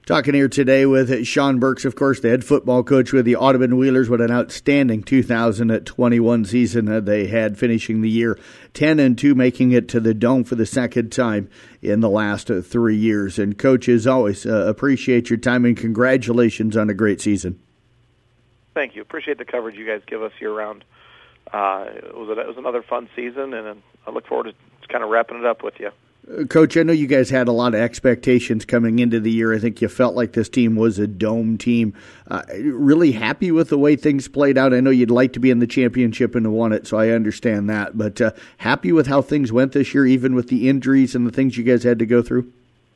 Talking here today with Sean Burks, of course, the head football coach with the Audubon Wheelers. What an outstanding 2021 season they had, finishing the year 10-2, making it to the Dome for the second time in the last 3 years. And, Coach, as always, appreciate your time and congratulations on a great season. Thank you. Appreciate the coverage you guys give us year-round. It was another fun season, and I look forward to kind of wrapping it up with you. Coach, I know you guys had a lot of expectations coming into the year. I think you felt like this team was a Dome team. Really happy with the way things played out. I know you'd like to be in the championship and won it, so I understand that. But happy with how things went this year, even with the injuries and the things you guys had to go through?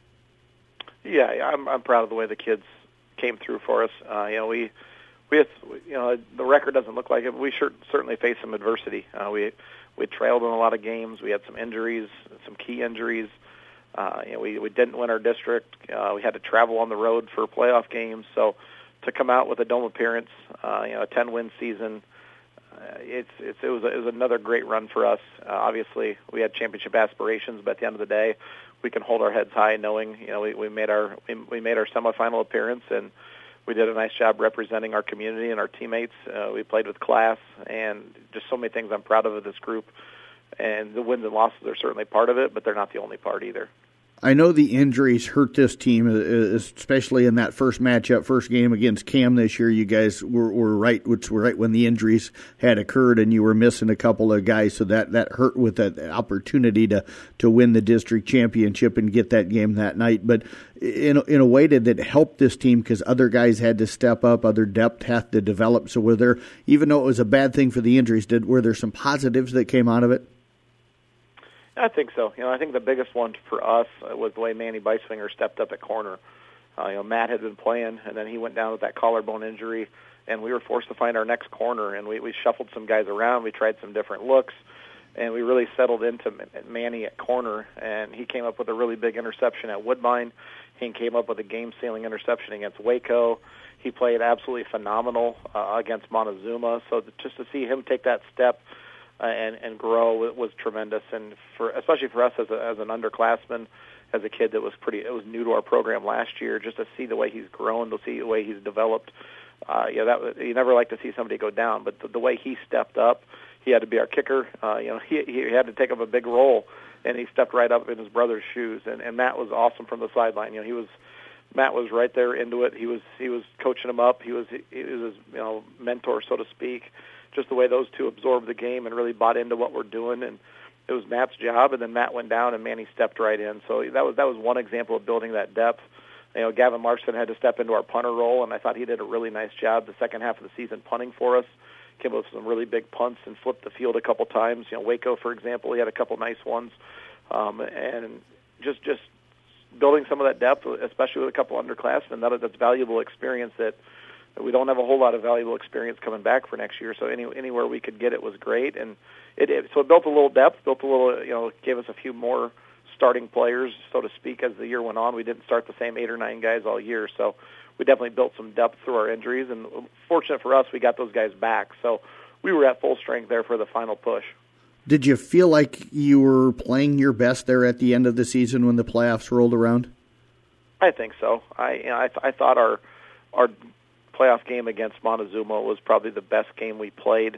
Yeah, I'm proud of the way the kids came through for us. We the record doesn't look like it, but we certainly faced some adversity. We trailed in a lot of games. We had some injuries, some key injuries. We didn't win our district. We had to travel on the road for playoff games. So to come out with a Dome appearance, a 10-win season, it was another great run for us. Obviously, we had championship aspirations, but at the end of the day, we can hold our heads high, knowing we made our semifinal appearance, and we did a nice job representing our community and our teammates. We played with class, and just so many things I'm proud of this group. And the wins and losses are certainly part of it, but they're not the only part either. I know the injuries hurt this team, especially in that first matchup, first game against Cam this year. You guys were right when the injuries had occurred, and you were missing a couple of guys, so that hurt with that opportunity to win the district championship and get that game that night. But in a way, did it help this team because other guys had to step up, other depth had to develop? So were there, even though it was a bad thing for the injuries, were there some positives that came out of it? I think so. I think the biggest one for us was the way Manny Beisfinger stepped up at corner. Matt had been playing, and then he went down with that collarbone injury, and we were forced to find our next corner, and we shuffled some guys around. We tried some different looks, and we really settled into Manny at corner, and he came up with a really big interception at Woodbine. He came up with a game-sealing interception against Waco. He played absolutely phenomenal against Montezuma. So just to see him take that step and grow, it was tremendous, and especially for us as an underclassman, as a kid that was new to our program last year, just to see the way he's grown, to see the way he's developed. You never like to see somebody go down, but the way he stepped up, he had to be our kicker. He had to take up a big role, and he stepped right up in his brother's shoes. And Matt was awesome from the sideline. Matt was right there into it. He was coaching him up. He was his mentor, so to speak. Just the way those two absorbed the game and really bought into what we're doing, and it was Matt's job. And then Matt went down, and Manny stepped right in. So that was one example of building that depth. Gavin Marston had to step into our punter role, and I thought he did a really nice job the second half of the season punting for us. Came up with some really big punts and flipped the field a couple times. Waco, for example, he had a couple nice ones, and just building some of that depth, especially with a couple underclassmen. That's valuable experience that we don't have a whole lot of valuable experience coming back for next year. So anywhere we could get it was great, and so it built a little depth, gave us a few more starting players, so to speak, as the year went on. We didn't start the same 8 or 9 guys all year, so we definitely built some depth through our injuries, and fortunate for us, we got those guys back. So we were at full strength there for the final push. Did you feel like you were playing your best there at the end of the season when the playoffs rolled around? I think so. I thought our playoff game against Montezuma was probably the best game we played.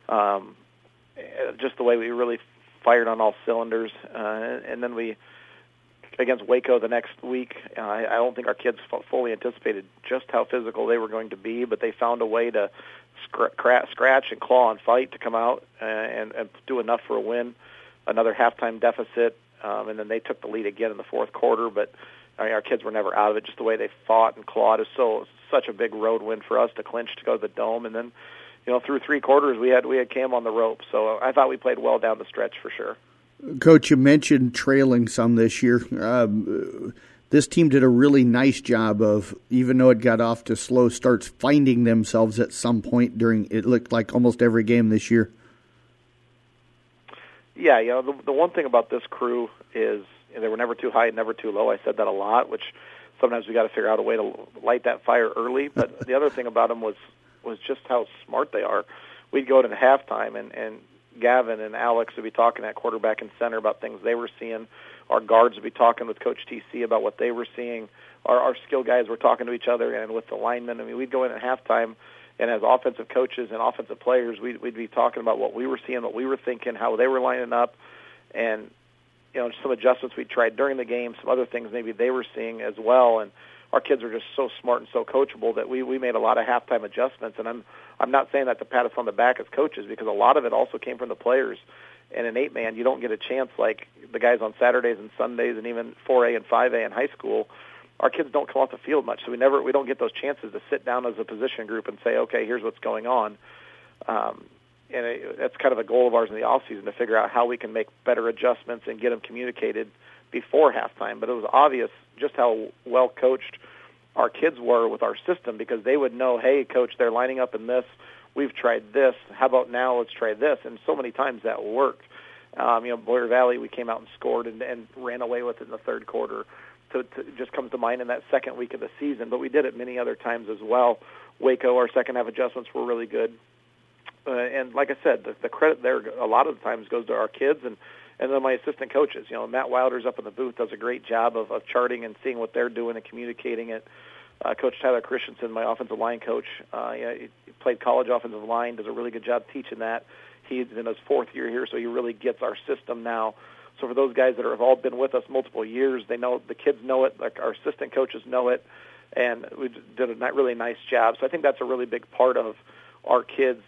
Just the way we really fired on all cylinders. And then against Waco the next week, I don't think our kids fully anticipated just how physical they were going to be, but they found a way to scratch and claw and fight to come out and do enough for a win. Another halftime deficit, and then they took the lead again in the fourth quarter, but our kids were never out of it. Just the way they fought and clawed is such a big road win for us to clinch to go to the Dome. And then, through 3 quarters, we had Cam on the rope. So I thought we played well down the stretch for sure. Coach, you mentioned trailing some this year. This team did a really nice job of, even though it got off to slow starts, finding themselves at some point during, it looked like almost every game this year. Yeah, the one thing about this crew is they were never too high, never too low. I said that a lot, which sometimes we got to figure out a way to light that fire early. But the other thing about them was just how smart they are. We'd go to halftime, and Gavin and Alex would be talking at quarterback and center about things they were seeing Our guards would be talking with Coach TC about what they were seeing. Our skill guys were talking to each other, and with the linemen. I mean, we'd go in at halftime, and as offensive coaches and offensive players, we'd be talking about what we were seeing, what we were thinking, how they were lining up, and some adjustments we tried during the game, some other things maybe they were seeing as well. And our kids are just so smart and so coachable that we made a lot of halftime adjustments. And I'm not saying that to pat us on the back as coaches, because a lot of it also came from the players. And in 8-man, you don't get a chance like the guys on Saturdays and Sundays, and even 4A and 5A in high school. Our kids don't come off the field much, so we don't get those chances to sit down as a position group and say, okay, here's what's going on. That's kind of a goal of ours in the off season, to figure out how we can make better adjustments and get them communicated before halftime. But it was obvious just how well coached our kids were with our system, because they would know, hey, coach, they're lining up in this. We've tried this. How about now? Let's try this. And so many times that worked. Boyer Valley, we came out and scored and ran away with it in the third quarter. So it just comes to mind in that second week of the season. But we did it many other times as well. Waco, our second half adjustments were really good. And like I said, the credit there a lot of the times goes to our kids and then my assistant coaches. Matt Wilder's up in the booth, does a great job of charting and seeing what they're doing and communicating it. Coach Tyler Christensen, my offensive line coach, he played college offensive line, does a really good job teaching that. He's in his fourth year here, so he really gets our system now. So for those guys that have all been with us multiple years, they know, the kids know it, like our assistant coaches know it, and we did a really nice job. So I think that's a really big part of our kids.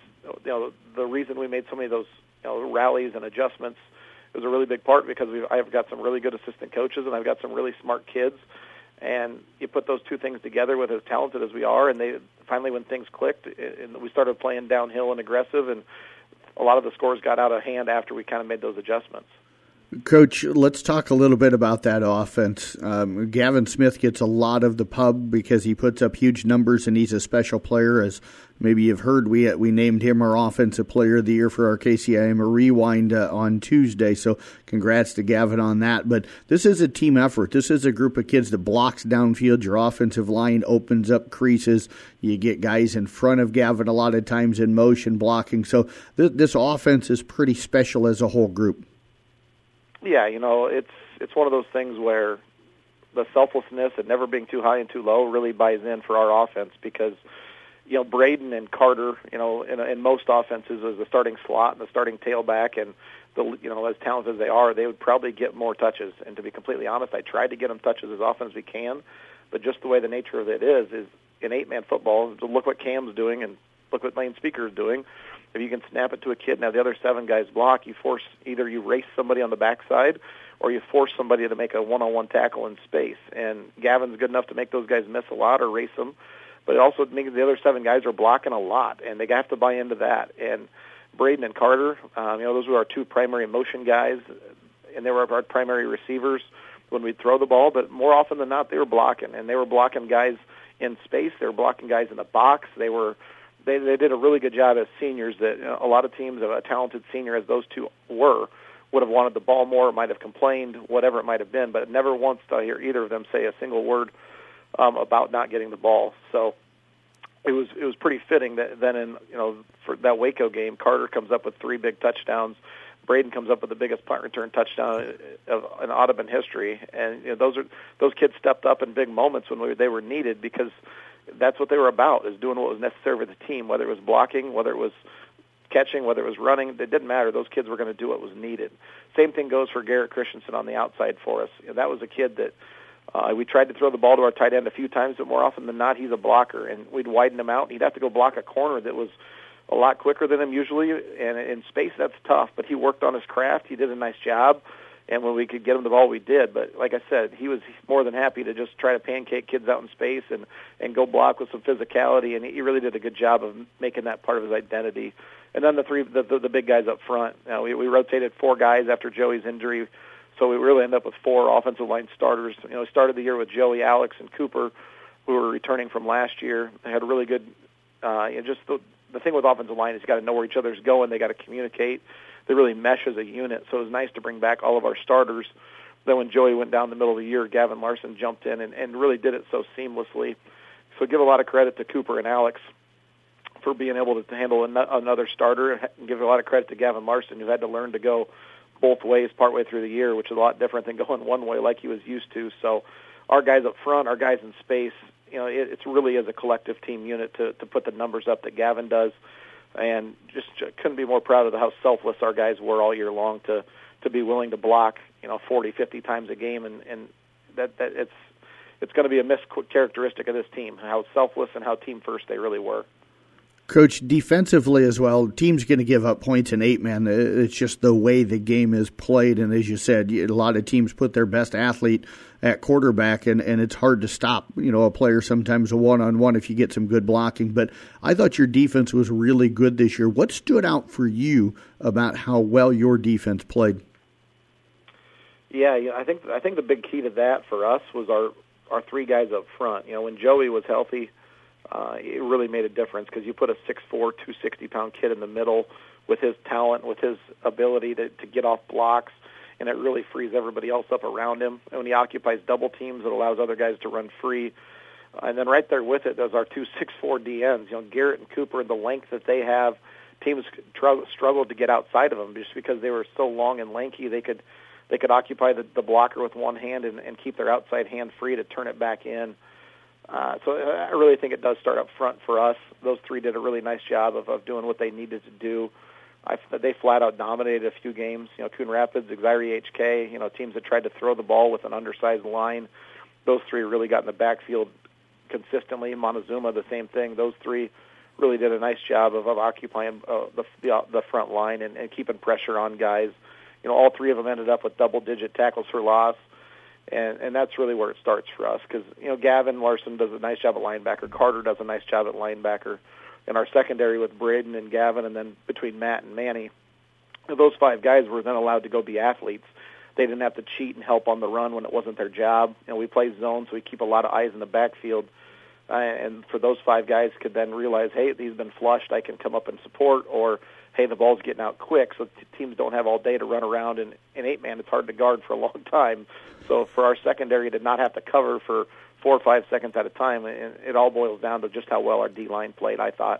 The reason we made so many of those rallies and adjustments was a really big part because I've got some really good assistant coaches and I've got some really smart kids. And you put those two things together with as talented as we are, and they finally, when things clicked, and we started playing downhill and aggressive, and a lot of the scores got out of hand after we kind of made those adjustments. Coach, let's talk a little bit about that offense. Gavin Smith gets a lot of the pub because he puts up huge numbers, and he's a special player. As maybe you've heard, we named him our Offensive Player of the Year for our KCIM Rewind on Tuesday, so congrats to Gavin on that. But this is a team effort. This is a group of kids that blocks downfield. Your offensive line opens up creases. You get guys in front of Gavin a lot of times in motion blocking. So this offense is pretty special as a whole group. Yeah, it's one of those things where the selflessness and never being too high and too low really buys in for our offense, because Braden and Carter, in most offenses as the starting slot and the starting tailback, and as talented as they are, they would probably get more touches. And to be completely honest, I tried to get them touches as often as we can, but just the way the nature of it is in 8-man football, look what Cam's doing and look what Lane Speaker is doing. If you can snap it to a kid, now the other 7 guys block, either you race somebody on the backside or you force somebody to make a one-on-one tackle in space. And Gavin's good enough to make those guys miss a lot or race them, but it also means the other 7 guys are blocking a lot, and they have to buy into that. And Braden and Carter, those were our 2 primary motion guys, and they were our primary receivers when we'd throw the ball, but more often than not, they were blocking, and they were blocking guys in space. They were blocking guys in the box. They did a really good job as seniors. That a lot of teams, a talented senior as those 2 would have wanted the ball more, might have complained, whatever it might have been, but never once did I hear either of them say a single word about not getting the ball. So it was pretty fitting that then for that Waco game, Carter comes up with 3 big touchdowns. Braden comes up with the biggest punt return touchdown in Audubon history, and those kids stepped up in big moments when they were needed, because that's what they were about, is doing what was necessary for the team, whether it was blocking, whether it was catching, whether it was running. It didn't matter. Those kids were going to do what was needed. Same thing goes for Garrett Christensen on the outside for us. That was a kid that we tried to throw the ball to our tight end a few times, but more often than not, he's a blocker, and we'd widen him out, and he'd have to go block a corner that was a lot quicker than him usually, and in space that's tough, but he worked on his craft. He did a nice job, and when we could get him the ball, we did. But like I said, he was more than happy to just try to pancake kids out in space and go block with some physicality, and he really did a good job of making that part of his identity. And then the big guys up front. We rotated 4 guys after Joey's injury, so we really ended up with 4 offensive line starters. We started the year with Joey, Alex, and Cooper, who were returning from last year. They had a really good, the thing with offensive line is you got to know where each other's going. They got to communicate. They really mesh as a unit. So it was nice to bring back all of our starters. Then when Joey went down the middle of the year, Gavin Larson jumped in and really did it so seamlessly. So give a lot of credit to Cooper and Alex for being able to handle another starter, and give a lot of credit to Gavin Larson, who had to learn to go both ways partway through the year, which is a lot different than going one way like he was used to. So our guys up front, our guys in space, it's really as a collective team unit to put the numbers up that Gavin does, and just couldn't be more proud of how selfless our guys were all year long to be willing to block 40, 50 times a game, and that it's going to be a missed characteristic of this team, how selfless and how team first they really were. Coach, defensively as well, team's going to give up points in 8-man. It's just the way the game is played, and as you said, a lot of teams put their best athlete at quarterback, and it's hard to stop, a player sometimes a one-on-one if you get some good blocking. But I thought your defense was really good this year. What stood out for you about how well your defense played? Yeah, I think the big key to that for us was our three guys up front. When Joey was healthy, it really made a difference because you put a 6'4", 260-pound kid in the middle with his talent, with his ability to get off blocks, and it really frees everybody else up around him. And when he occupies double teams, it allows other guys to run free. And then right there with it, there's our two 6'4" DNs. Garrett and Cooper, the length that they have, teams struggled to get outside of them just because they were so long and lanky. They could occupy the blocker with one hand and keep their outside hand free to turn it back in. So I really think it does start up front for us. Those three did a really nice job of doing what they needed to do. They flat out dominated a few games. Coon Rapids, Exire HK, teams that tried to throw the ball with an undersized line. Those three really got in the backfield consistently. Montezuma, the same thing. Those three really did a nice job of occupying the front line and keeping pressure on guys. All three of them ended up with double-digit tackles for loss. And that's really where it starts for us because, Gavin Larson does a nice job at linebacker. Carter does a nice job at linebacker. In our secondary with Braden and Gavin, and then between Matt and Manny, those five guys were then allowed to go be athletes. They didn't have to cheat and help on the run when it wasn't their job. We play zone, so we keep a lot of eyes in the backfield. And for those five guys could then realize, hey, he's been flushed, I can come up and support, or hey, the ball's getting out quick, so teams don't have all day to run around. And in 8-man, it's hard to guard for a long time. So for our secondary to not have to cover for 4 or 5 seconds at a time, it all boils down to just how well our D-line played, I thought.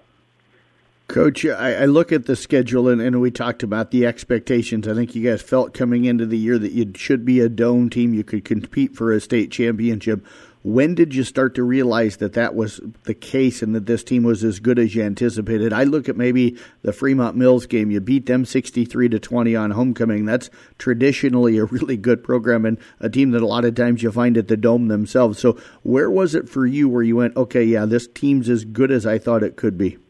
Coach, I look at the schedule, and we talked about the expectations. I think you guys felt coming into the year that you should be a dome team. You could compete for a state championship. When did you start to realize that was the case and that this team was as good as you anticipated? I look at maybe the Fremont Mills game. You beat them 63-20 on homecoming. That's traditionally a really good program and a team that a lot of times you find at the Dome themselves. So where was it for you where you went, okay, yeah, this team's as good as I thought it could be?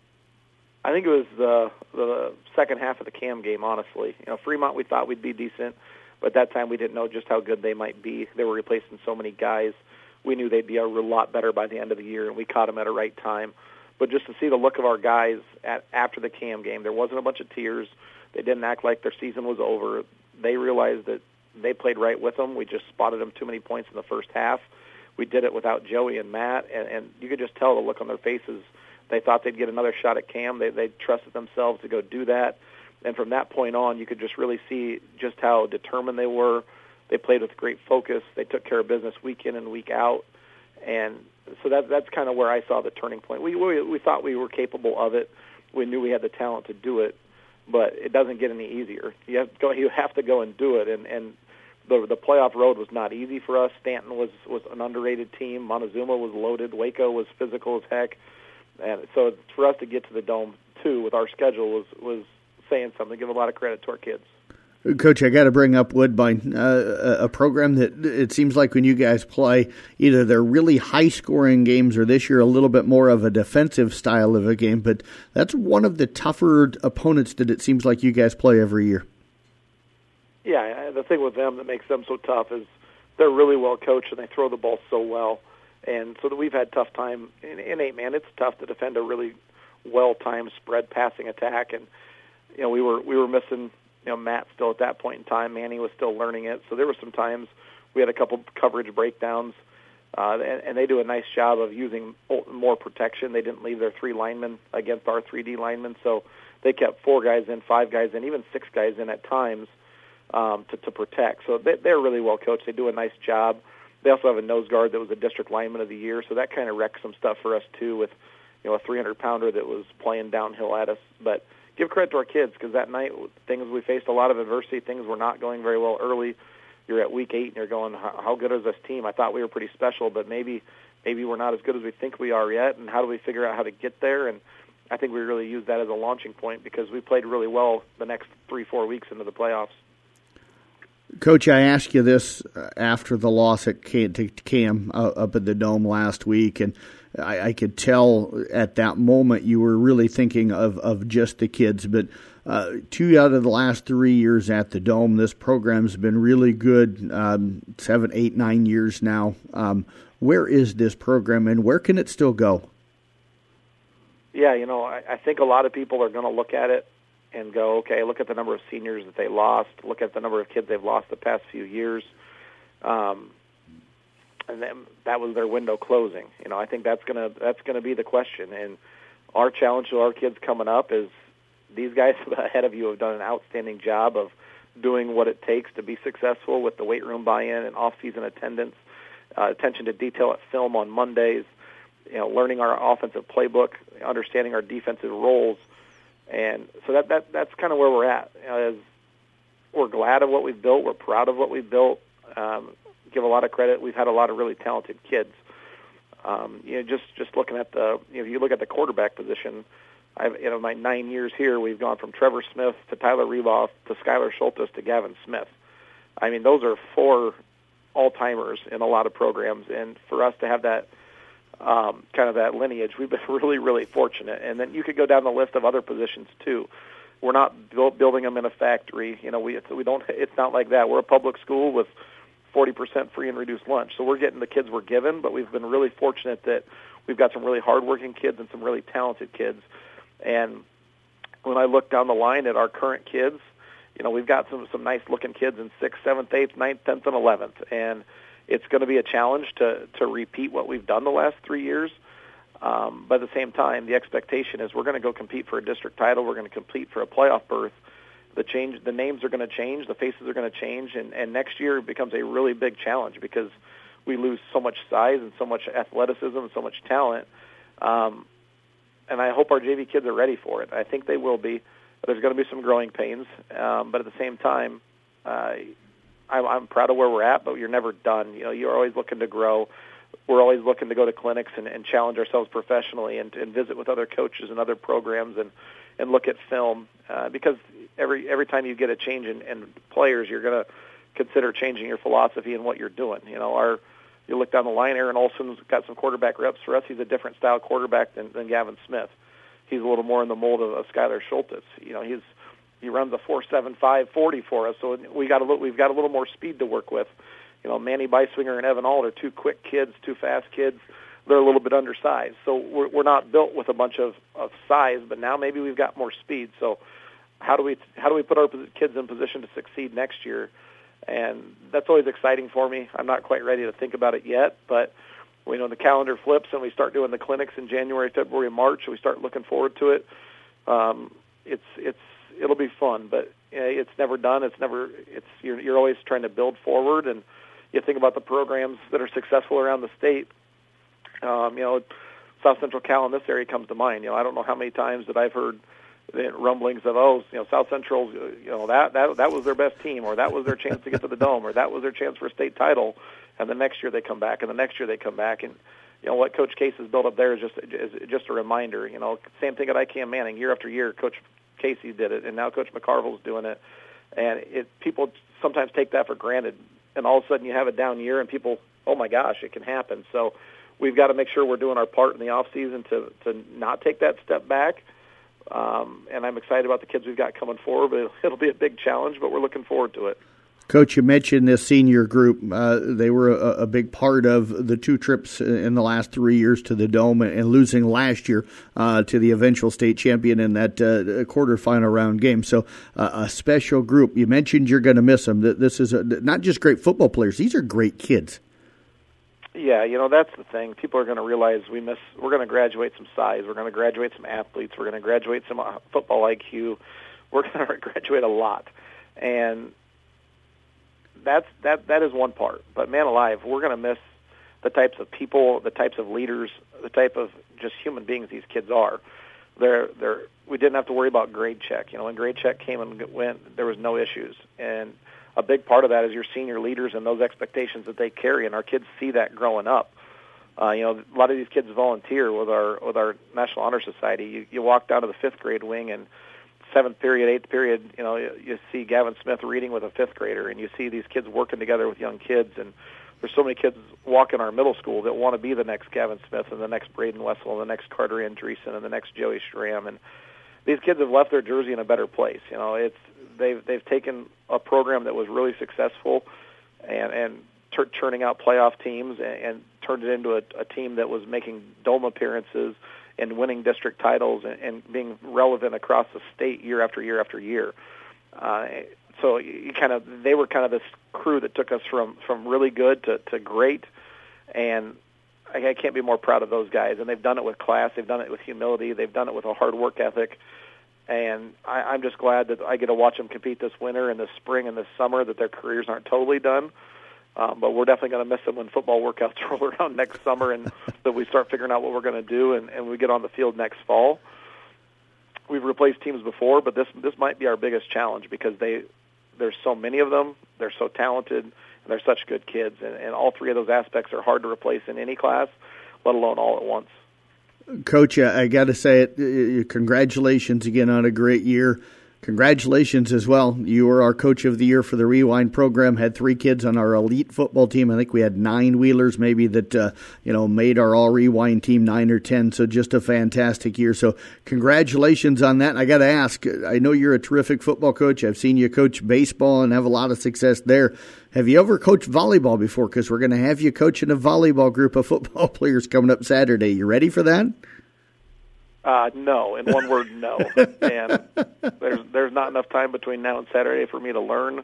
I think it was the second half of the Cam game, honestly. Fremont, we thought we'd be decent, but at that time we didn't know just how good they might be. They were replacing so many guys. We knew they'd be a lot better by the end of the year, and we caught them at a right time. But just to see the look of our guys after the Cam game, there wasn't a bunch of tears. They didn't act like their season was over. They realized that they played right with them. We just spotted them too many points in the first half. We did it without Joey and Matt, and you could just tell the look on their faces. They thought they'd get another shot at Cam. They trusted themselves to go do that. And from that point on, you could just really see just how determined they were. They played with great focus. They took care of business week in and week out. And so that's kind of where I saw the turning point. We thought we were capable of it. We knew we had the talent to do it, but it doesn't get any easier. You have to go and do it. And the playoff road was not easy for us. Stanton was an underrated team. Montezuma was loaded. Waco was physical as heck. And so for us to get to the Dome, too, with our schedule was saying something. Give a lot of credit to our kids. Coach, I got to bring up Woodbine, a program that it seems like when you guys play, either they're really high-scoring games or this year a little bit more of a defensive style of a game, but that's one of the tougher opponents that it seems like you guys play every year. Yeah, the thing with them that makes them so tough is they're really well coached and they throw the ball so well. And so that we've had tough time in 8-man. It's tough to defend a really well-timed spread passing attack, and we were missing Matt still at that point in time. Manny was still learning it, so there were some times we had a couple coverage breakdowns, and they do a nice job of using more protection. They didn't leave their 3 linemen against our 3D linemen, so they kept 4 guys in, 5 guys in, even 6 guys in at times to protect. So they're really well coached. They do a nice job. They also have a nose guard that was a district lineman of the year, so that kind of wrecked some stuff for us too with a 300-pounder that was playing downhill at us. But give credit to our kids, because that night we faced a lot of adversity. Things were not going very well early. You're at week 8 and you're going, how good is this team? I thought we were pretty special, but maybe we're not as good as we think we are yet, and how do we figure out how to get there? And I think we really used that as a launching point, because we played really well the next 3-4 weeks into the playoffs. Coach, I asked you this after the loss at Cam up at the Dome last week, and I could tell at that moment you were really thinking of just the kids. But 2 out of the last 3 years at the Dome, this program's been really good, 7, 8, 9 years now. Where is this program, and where can it still go? Yeah, I think a lot of people are going to look at it and go, okay, look at the number of seniors that they lost, look at the number of kids they've lost the past few years, and then that was their window closing. I think that's gonna be the question. And our challenge to our kids coming up is, these guys ahead of you have done an outstanding job of doing what it takes to be successful with the weight room buy-in and off-season attendance, attention to detail at film on Mondays, learning our offensive playbook, understanding our defensive roles. And so that's kind of where we're at. We're glad of what we've built. We're proud of what we've built. Give a lot of credit. We've had a lot of really talented kids. Just looking at if you look at the quarterback position, my 9 years here, we've gone from Trevor Smith to Tyler Reboff to Skylar Schultes to Gavin Smith. I mean, those are 4 all-timers in a lot of programs, and for us to have that kind of that lineage, we've been really, really fortunate. And then you could go down the list of other positions too. We're not building them in a factory. We don't. It's not like that. We're a public school with 40% free and reduced lunch, so we're getting the kids we're given. But we've been really fortunate that we've got some really hardworking kids and some really talented kids. And when I look down the line at our current kids, we've got some nice looking kids in 6th, 7th, 8th, 9th, 10th, and 11th, and it's going to be a challenge to repeat what we've done the last 3 years. But at the same time, the expectation is we're going to go compete for a district title. We're going to compete for a playoff berth. The names are going to change. The faces are going to change. And next year becomes a really big challenge, because we lose so much size and so much athleticism and so much talent. And I hope our JV kids are ready for it. I think they will be. There's going to be some growing pains. But at the same time, I'm proud of where we're at, but you're never done. You're always looking to grow. We're always looking to go to clinics and challenge ourselves professionally and visit with other coaches and other programs and look at film, because every time you get a change in players, you're going to consider changing your philosophy and what you're doing. You look down the line, Aaron Olson's got some quarterback reps for us. He's a different style quarterback than Gavin Smith. He's a little more in the mold of Skylar Schultes. He runs a 4.75 40 for us, so we've got a little more speed to work with. Manny Beiswinger and Evan Ault are 2 quick kids, 2 fast kids. They're a little bit undersized, so we're not built with a bunch of size, but now maybe we've got more speed. So how do we put our kids in position to succeed next year? And that's always exciting for me. I'm not quite ready to think about it yet, but the calendar flips and we start doing the clinics in January, February, March, and we start looking forward to it. It'll be fun, but it's never done. You're always trying to build forward, and you think about the programs that are successful around the state. South Central Cal in this area comes to mind. I don't know how many times that I've heard rumblings of South Central, that was their best team, or that was their chance to get to the Dome, or that was their chance for a state title, and the next year they come back, and the next year they come back, and what Coach Case has built up there is just a reminder. Same thing at ICAM Manning, year after year, Coach Casey did it, and now Coach McCarville's doing it, and people sometimes take that for granted, and all of a sudden you have a down year, and people, oh my gosh, it can happen. So we've got to make sure we're doing our part in the off season to not take that step back. And I'm excited about the kids we've got coming forward, but it'll be a big challenge, but we're looking forward to it. Coach, you mentioned this senior group. They were a big part of the 2 trips in the last 3 years to the Dome, and losing last year to the eventual state champion in that quarterfinal round game. So a special group. You mentioned you're going to miss them. This is not just great football players. These are great kids. Yeah, that's the thing. People are going to realize we're going to graduate some size. We're going to graduate some athletes. We're going to graduate some football IQ. We're going to graduate a lot. And that is one part. But man alive, we're going to miss the types of people, the types of leaders, the type of just human beings these kids are. we didn't have to worry about grade check. When grade check came and went, there was no issues. And a big part of that is your senior leaders and those expectations that they carry, and our kids see that growing up. A lot of these kids volunteer with our National Honor Society. You walk down to the 5th grade wing, and 7th period, 8th period, you see Gavin Smith reading with a 5th grader, and you see these kids working together with young kids. And there's so many kids walking our middle school that want to be the next Gavin Smith and the next Braden Wessel and the next Carter Andreessen and the next Joey Schramm. And these kids have left their jersey in a better place. They've taken a program that was really successful and turning out playoff teams and turned it into a team that was making dome appearances and winning district titles and being relevant across the state year after year after year. So they were kind of this crew that took us from really good to great, and I can't be more proud of those guys. And they've done it with class, they've done it with humility, they've done it with a hard work ethic. And I'm just glad that I get to watch them compete this winter and this spring and this summer, that their careers aren't totally done. But we're definitely going to miss them when football workouts roll around next summer and that we start figuring out what we're going to do and we get on the field next fall. We've replaced teams before, but this might be our biggest challenge because there's so many of them, they're so talented, and they're such good kids. And all three of those aspects are hard to replace in any class, let alone all at once. Coach, I got to say it. Congratulations again on a great year. Congratulations as well. You were our Coach of the Year for the Rewind program, had 3 kids on our elite football team. I think we had 9 Wheelers maybe that, made our all-Rewind team, 9 or 10. So just a fantastic year. So congratulations on that. And I got to ask, I know you're a terrific football coach. I've seen you coach baseball and have a lot of success there. Have you ever coached volleyball before? Because we're going to have you coaching a volleyball group of football players coming up Saturday. You ready for that? No. In one word, no. And there's not enough time between now and Saturday for me to learn.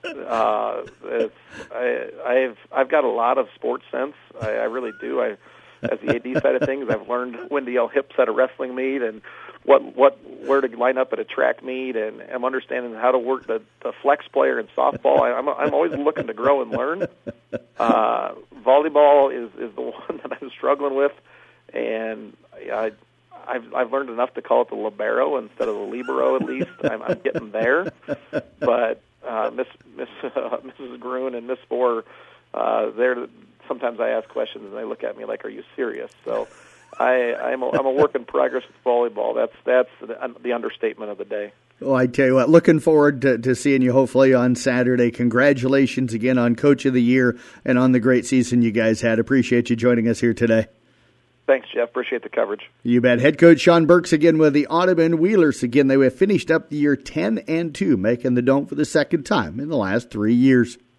I've got a lot of sports sense. I really do. As the AD side of things, I've learned when to yell hips at a wrestling meet and where to line up at a track meet, and I'm understanding how to work the flex player in softball. I'm always looking to grow and learn. Volleyball is the one that I'm struggling with, and I've learned enough to call it the libero instead of the libero. At least I'm getting there. But Mrs. Gruen and Miss Bohr, sometimes I ask questions and they look at me like, "Are you serious?" So I'm a work in progress with volleyball. That's the understatement of the day. Well, I tell you what, looking forward to seeing you hopefully on Saturday. Congratulations again on Coach of the Year and on the great season you guys had. Appreciate you joining us here today. Thanks, Jeff. Appreciate the coverage. You bet. Head coach Sean Burks again with the Audubon Wheelers. Again, they have finished up the year 10-2, making the Dome for the second time in the last 3 years.